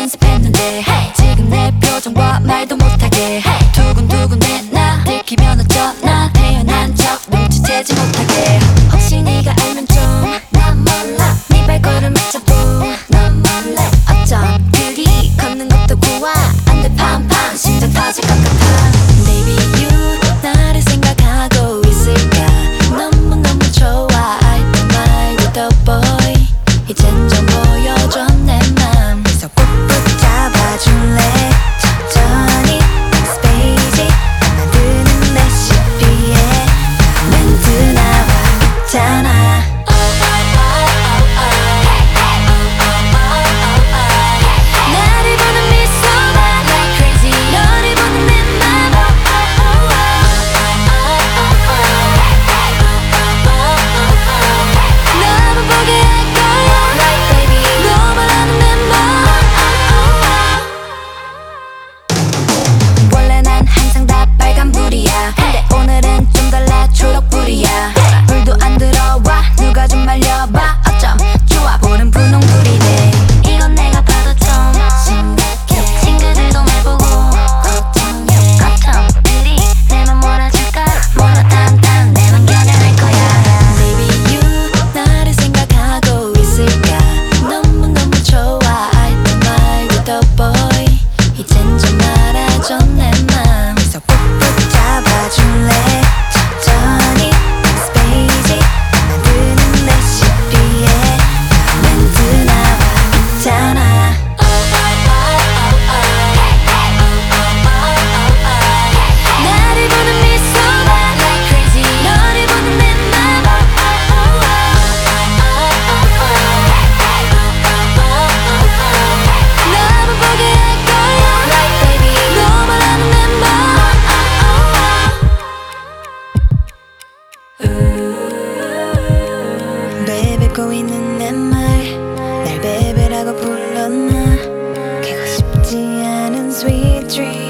연습했는데 지금 내 표정과 말도 못하게 두근두근 내나 들키면 어쩌나 태연한 척 눈치채지 못하게 혹시 네가 알면 좀 난 몰라 네 발걸음을 잡고 넌 몰래 어쩜 둘이 걷는 것도 고와 안돼 팡팡 심장 터질 것 같아 Baby you 나를 생각하고 있을까 너무너무 좋아 알도 말도 더 boy 이젠 좀 보여줘 내 맘 그래서 꼭 붙잡아줄래 천천히 next page 만드는 레시피에 멘트 나와 있잖아 나를 보는 미소가 like crazy 너를 보는 내 맘 너만 보게 할 거야 like baby 너만 아는 내 맘 원래 난 항상 다 빨간불이야 근데 오늘은 좀 달라 초록불이야 불도 안 들어와 누가 좀 말려봐 어쩜 좋아 보는 분홍불이네 이건 내가 봐도 좀 심각해 친구들도 날 보고 걱정해 어쩜들이 내 맘 몰아줄까 몰라 딴딴 내 맘 겨냥할 거야 Baby you 나를 생각하고 있을까 너무너무 좋아 알도 말도 더 boy 이젠 좀 알아줘 내 맘 그래서 꼭 붙잡아줄래 천천히 next page 만드는 레시피에 멘트 나와 있잖아 나를 보는 미소가 like crazy 너를 보는 내 맘 너만 보게 할 거야 like baby 너만 아는 내 맘 베베 꼬이는 내 말 날 베베라고 불렀나 깨고 싶지 않은 sweet dream